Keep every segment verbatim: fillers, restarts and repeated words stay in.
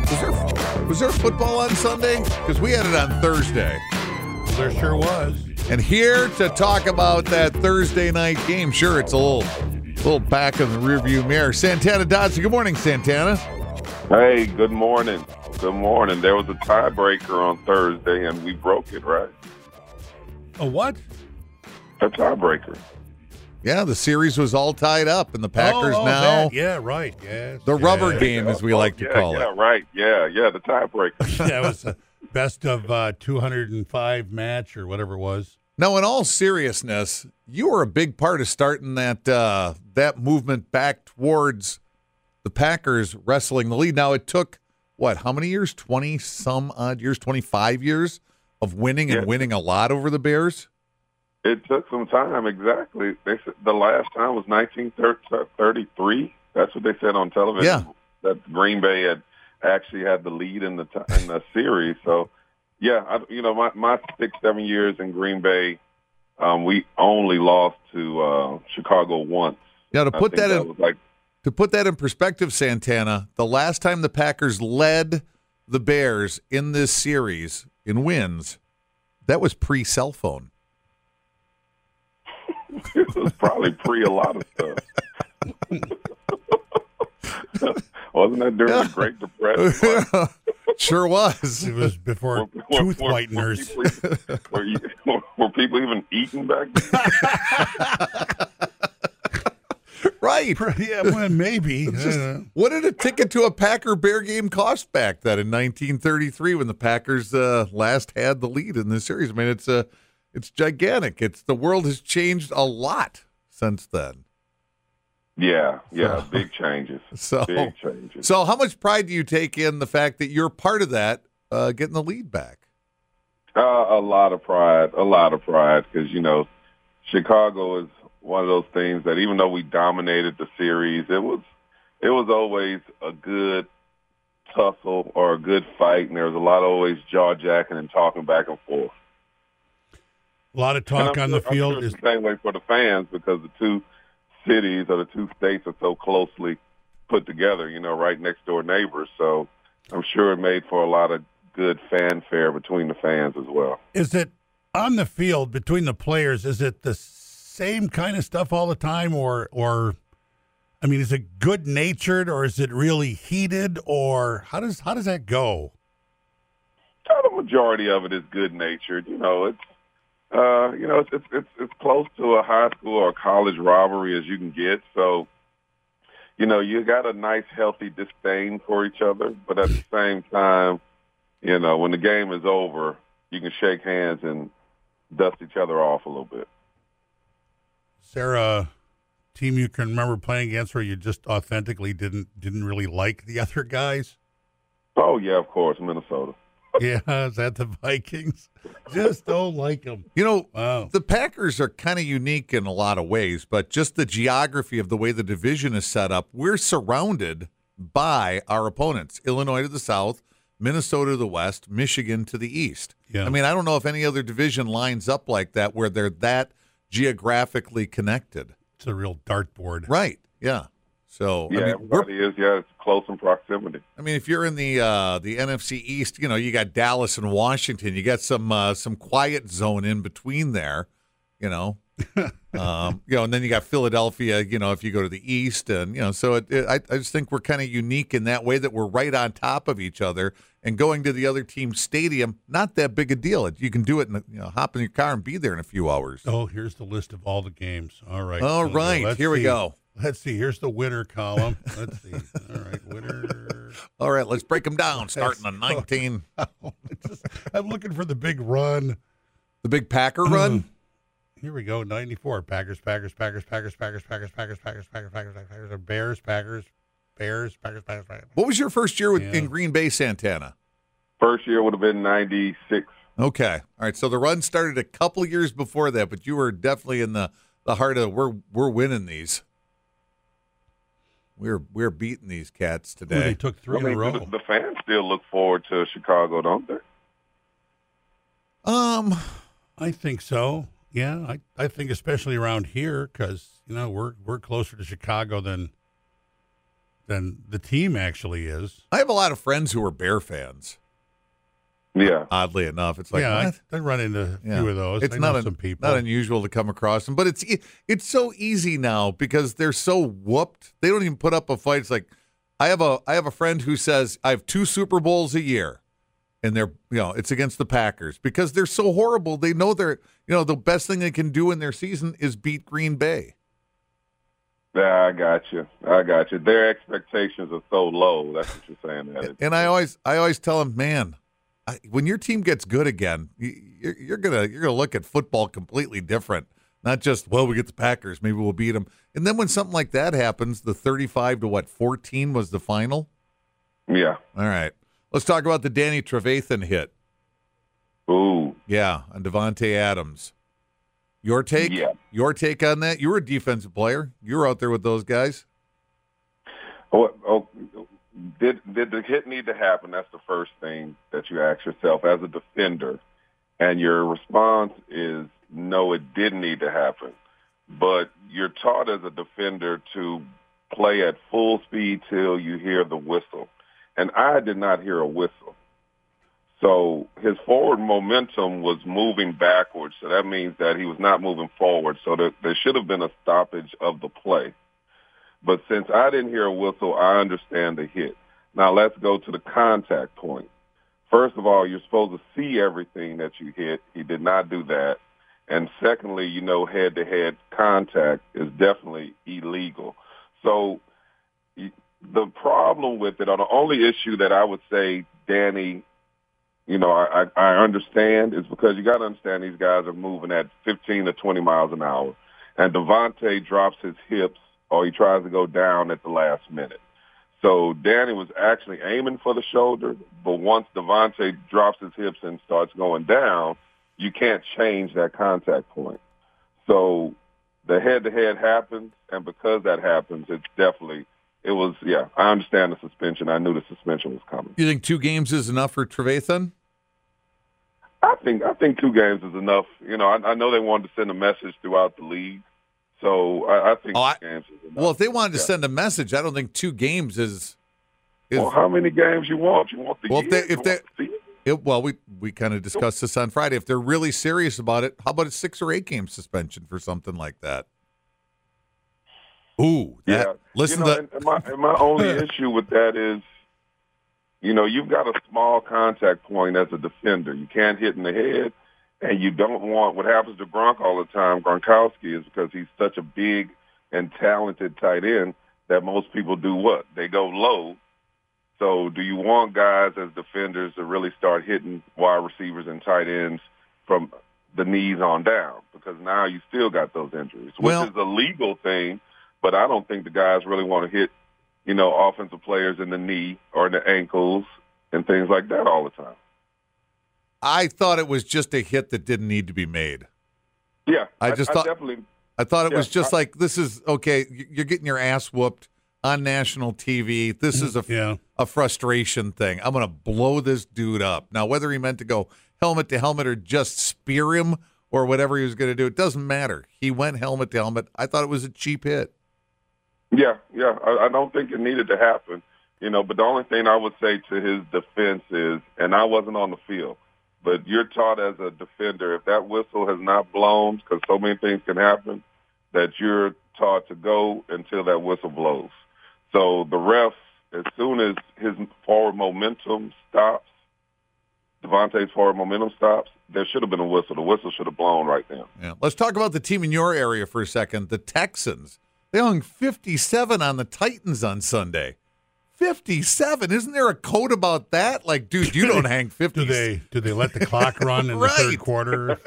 Was there, was there football on Sunday? Because we had it on Thursday. There sure was. And here to talk about that Thursday night game, sure, it's a little, little back in the rearview mirror. Santana Dodson. Good morning, Santana. Hey, good morning. Good morning. There was a tiebreaker on Thursday, and we broke it, right? A what? A tiebreaker. Yeah, the series was all tied up, and the Packers oh, oh, now. that. Yeah, right. Yes. The yeah. rubber game, as we Oh, like to yeah, call yeah, it. right. Yeah, yeah, the tiebreaker. That was a best of uh, two hundred five match or whatever it was. Now, in all seriousness, you were a big part of starting that uh, that movement back towards the Packers wrestling the lead. Now, it took, what, how many years? twenty-some odd years, twenty-five years of winning and Yeah. winning a lot over the Bears? It took some time, exactly. They said the last time was nineteen thirty-three. That's what they said on television. Yeah. That Green Bay had actually had the lead in the t- in the series. So, yeah, I, you know, my, my six, seven years in Green Bay, um, we only lost to uh, Chicago once. Now, to I put think that, that in was like to put that in perspective, Santana, the last time the Packers led the Bears in this series in wins, that was pre-cell phone. it was probably pre a lot of stuff. Wasn't that during the Great Depression? Sure was. It was before Were- tooth were- were whiteners. people- Were, you- were people even eating back then? Right. Yeah, well, maybe. It's just- Uh, what did a ticket to a Packer Bear game cost back then in nineteen thirty-three when the Packers uh, last had the lead in this series? I mean, it's uh, it's gigantic. It's the world has changed a lot since then. Yeah, yeah, So- big changes. So, Big changes. so how much pride do you take in the fact that you're part of that, uh, getting the lead back? Uh, a lot of pride, a lot of pride, because, you know, Chicago is one of those things that even though we dominated the series, it was it was always a good tussle or a good fight, and there was a lot of always jaw-jacking and talking back and forth. a lot of And talk I'm on the sure- I'm field sure is it's the same way for the fans because the two cities or the two states are so closely put together, you know, right next door neighbors. So I'm sure it made for a lot of good fanfare between the fans as well. is it on the field between the players, is it the same kind of stuff all the time, or or I mean, is it good natured, or is it really heated, or how does how does that go? The majority of it is good natured. You know, it's uh, you know, it's, it's it's it's close to a high school or college rivalry as you can get. So, you know, you got a nice, healthy disdain for each other, but at the same time, you know, when the game is over, you can shake hands and dust each other off a little bit. Is there a team you can remember playing against where you just authentically didn't didn't really like the other guys? Oh yeah, of course, Minnesota. Yeah, is that the Vikings? Just don't like them. You know, Wow. the Packers are kind of unique in a lot of ways, but just the geography of the way the division is set up, we're surrounded by our opponents. Illinois to the south, Minnesota to the west, Michigan to the east. Yeah. I mean, I don't know if any other division lines up like that where they're that geographically connected. It's a real dartboard. Right. Yeah. So, Yeah, I mean, we're, everybody is. Yeah, it's close in proximity. I mean, if you're in the uh, the N F C East, you know, you got Dallas and Washington. You got some uh, some quiet zone in between there, you know. um, you know, and then you got Philadelphia, you know, if you go to the East. And, you know, so it, it, I, I just think we're kind of unique in that way that we're right on top of each other. And going to the other team's stadium, not that big a deal. You can do it, in, you know, hop in your car and be there in a few hours. Oh, here's the list of all the games. All right. All Okay, right, let's here we see. go. Let's see. Here's the winner column. Let's see. All right, winner. All right, let's break them down, starting on nineteen. Just- I'm looking for the big run. The big Packer run. Here we go. ninety-four. Packers, Packers, Packers, Packers, Packers, Packers, Packers, Packers, Packers, Packers, Packers, Bears, Packers, Bears, Packers, Packers, Packers. What was your first year with, Yeah. in Green Bay, Santana? First year would have been ninety-six. Okay. All right. So the run started a couple years before that, but you were definitely in the, the heart of we're we're winning these. We're we're beating these cats Ooh, they today. took three I mean, in a row. the, the fans still look forward to Chicago, don't they? Um, I think so. Yeah, I, I think especially around here because you know we're we're closer to Chicago than than the team actually is. I have a lot of friends who are Bear fans. Yeah. Oddly enough, it's like yeah, what? I, I run into a Yeah. few of those. It's I not know un- some people. not unusual to come across them, but it's e- it's so easy now because they're so whooped. They don't even put up a fight. It's like I have a I have a friend who says I have two Super Bowls a year, and they're you know it's against the Packers because they're so horrible. They know they're you know the best thing they can do in their season is beat Green Bay. Yeah, I got you. I got you. Their expectations are so low. That's what you're saying. That And I always I always tell them, man, I, when your team gets good again, you, you're, you're gonna you're gonna look at football completely different. Not just well, we get the Packers, maybe we'll beat them. And then when something like that happens, the thirty-five to what fourteen was the final. Yeah. All right, let's talk about the Danny Trevathan hit. Ooh. Yeah, on Devontae Adams. Your take? Yeah. Your take on that? You were a defensive player. You were out there with those guys. Oh, oh, did did the hit need to happen? That's the first thing that you ask yourself as a defender, and your response is no, it didn't need to happen. But you're taught as a defender to play at full speed till you hear the whistle, and I did not hear a whistle. So his forward momentum was moving backwards, so that means that he was not moving forward. So there, there should have been a stoppage of the play. But since I didn't hear a whistle, I understand the hit. Now let's go to the contact point. First of all, you're supposed to see everything that you hit. He did not do that. And secondly, you know, head-to-head contact is definitely illegal. So the problem with it, or the only issue that I would say Danny You know, I, I understand is because you got to understand these guys are moving at fifteen to twenty miles an hour. And Devontae drops his hips or he tries to go down at the last minute. So Danny was actually aiming for the shoulder, but once Devontae drops his hips and starts going down, you can't change that contact point. So the head-to-head happens, and because that happens, it's definitely – it was – yeah, I understand the suspension. I knew the suspension was coming. You think two games is enough for Trevathan? I think I think two games is enough. You know, I, I know they wanted to send a message throughout the league, so I, I think oh, two I, games is enough. Well, if they wanted to yeah. send a message, I don't think two games is. is well, how many games you want? You want the well, year? if they, You if they, want the season? it, well, we we kind of discussed this on Friday. If they're really serious about it, how about a six or eight game suspension for something like that? Ooh, that, yeah. listen you know, to and, and my and my only issue with that is, you know, you've got a small contact point as a defender. You can't hit in the head. And you don't want what happens to Gronk all the time, Gronkowski, is because he's such a big and talented tight end that most people do what? They go low. So do you want guys as defenders to really start hitting wide receivers and tight ends from the knees on down? Because now you still got those injuries, which Well, is a legal thing, but I don't think the guys really want to hit, you know, offensive players in the knee or in the ankles and things like that all the time. I thought it was just a hit that didn't need to be made. Yeah, I just I, thought I definitely. I thought it yeah, was just I, like this is okay. You're getting your ass whooped on national T V. This is a yeah. a frustration thing. I'm going to blow this dude up. Now, whether he meant to go helmet to helmet or just spear him or whatever he was going to do, it doesn't matter. He went helmet to helmet. I thought it was a cheap hit. Yeah, yeah. I, I don't think it needed to happen, you know. But the only thing I would say to his defense is, and I wasn't on the field. But you're taught as a defender, if that whistle has not blown, because so many things can happen, that you're taught to go until that whistle blows. So the refs, as soon as his forward momentum stops, Devontae's forward momentum stops, there should have been a whistle. The whistle should have blown right then. Yeah. Let's talk about the team in your area for a second. The Texans. They hung fifty-seven on the Titans on Sunday. fifty-seven. Isn't there a code about that? Like, dude, you don't hang fifty. Do they do they let the clock run in Right. the third quarter?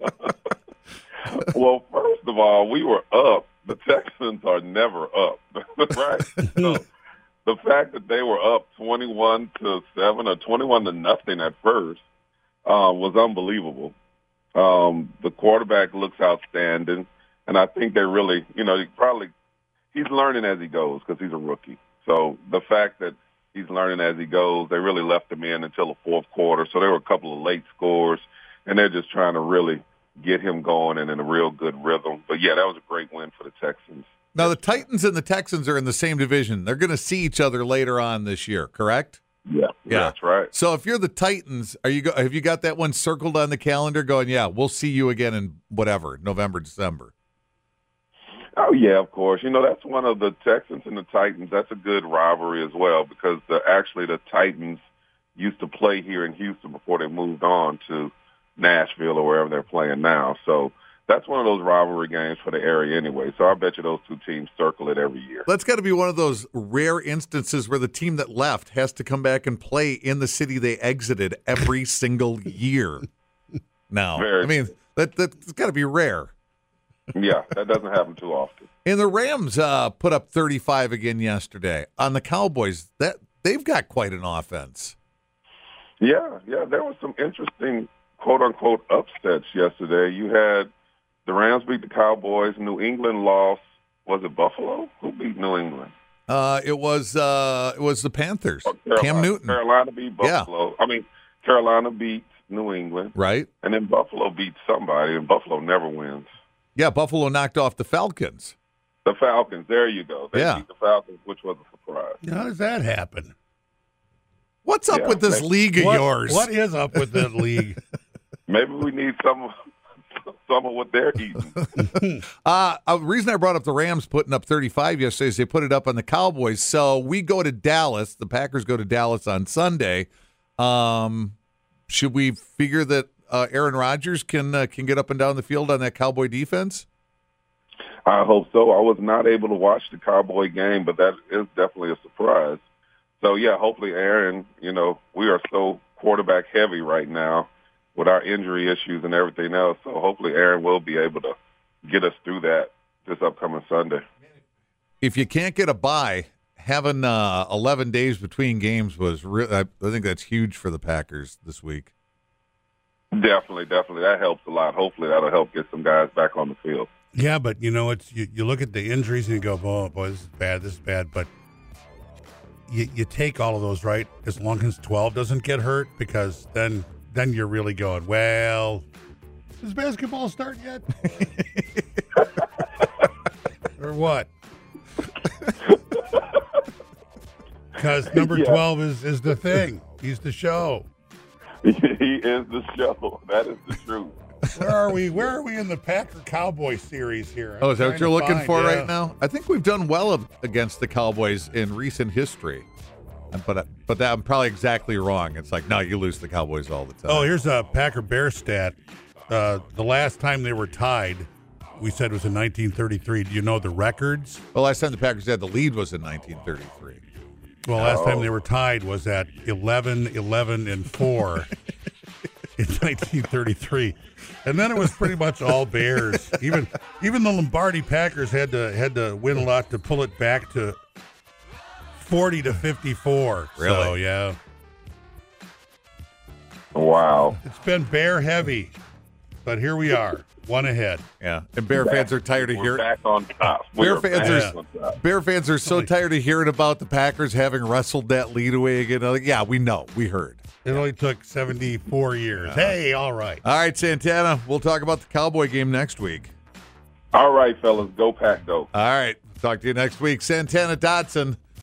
Well, first of all, we were up. The Texans are never up, right? So the fact that they were up twenty-one to seven or twenty-one to nothing at first uh, was unbelievable. Um, the quarterback looks outstanding, and I think they really, you know, he probably he's learning as he goes because he's a rookie. So the fact that he's learning as he goes, they really left him in until the fourth quarter. So there were a couple of late scores, and they're just trying to really get him going and in a real good rhythm. But, yeah, that was a great win for the Texans. Now the Titans and the Texans are in the same division. They're going to see each other later on this year, correct? Yeah, Yeah. that's right. So if you're the Titans, are you go, have you got that one circled on the calendar going, yeah, we'll see you again in whatever, November, December? Oh, yeah, of course. You know, that's one of the Texans and the Titans. That's a good rivalry as well because the, actually the Titans used to play here in Houston before they moved on to Nashville or wherever they're playing now. So that's one of those rivalry games for the area anyway. So I bet you those two teams circle it every year. That's got to be one of those rare instances where the team that left has to come back and play in the city they exited every single year. Now, Very I mean, that, that's got to be rare. Yeah, that doesn't happen too often. And the Rams uh, put up thirty-five again yesterday. On the Cowboys, that they've got quite an offense. Yeah, yeah, there was some interesting quote-unquote upsets yesterday. You had the Rams beat the Cowboys. New England lost. Was it Buffalo? Who beat New England? Uh, it was uh, it was the Panthers. Oh, Carolina, Cam Newton. Carolina beat Buffalo. Yeah. I mean, Carolina beat New England. Right. And then Buffalo beat somebody, and Buffalo never wins. Yeah, Buffalo knocked off the Falcons. The Falcons. There you go. They yeah. beat the Falcons, which was a surprise. How does that happen? What's up yeah, with this maybe, league of what, yours? What is up with that league? Maybe we need some of, some of what they're eating. uh, the reason I brought up the Rams putting up thirty-five yesterday is they put it up on the Cowboys. So we go to Dallas. The Packers go to Dallas on Sunday. Um, should we figure that uh, Aaron Rodgers can uh, can get up and down the field on that Cowboy defense? I hope so. I was not able to watch the Cowboy game, but that is definitely a surprise. So, yeah, hopefully Aaron, you know, we are so quarterback heavy right now with our injury issues and everything else. So hopefully Aaron will be able to get us through that this upcoming Sunday. If you can't get a bye, having uh, eleven days between games was really, I, I think that's huge for the Packers this week. Definitely, definitely. That helps a lot. Hopefully that'll help get some guys back on the field. Yeah, but, you know, it's you, you look at the injuries and you go, oh, boy, this is bad, this is bad. But you, you take all of those, right, as long as twelve doesn't get hurt, because then then you're really going, well, does basketball start yet? Or what? Because number yeah. twelve is, is the thing. He's the show. He is the show. That is the truth. Where are we? Where are we in the Packer Cowboy series here? I'm oh, is that what you're looking find, for yeah. right now? I think we've done well against the Cowboys in recent history, but but that, I'm probably exactly wrong. It's like, no, you lose the Cowboys all the time. Oh, here's a Packer Bear stat. Uh, the last time they were tied, we said was in nineteen thirty-three. Do you know the records? The last time the Packers had the lead was in nineteen thirty-three. Well, last Oh. time they were tied was at eleven, eleven, and four in nineteen thirty-three. And then it was pretty much all Bears. Even even the Lombardi Packers had to had to win a lot to pull it back to forty to fifty-four. Really? So, yeah. Wow. It's been Bear heavy, but here we are, one ahead. Yeah, and Bear fans are tired of We're hearing. back on top. We Bear are fans back are on top. Bear fans are so tired of hearing about the Packers having wrestled that lead away again. Like, yeah, we know, we heard. It only took seventy-four years. Hey, all right. All right, Santana, we'll talk about the Cowboy game next week. All right, fellas, go Pack, go. All right, talk to you next week. Santana Dotson,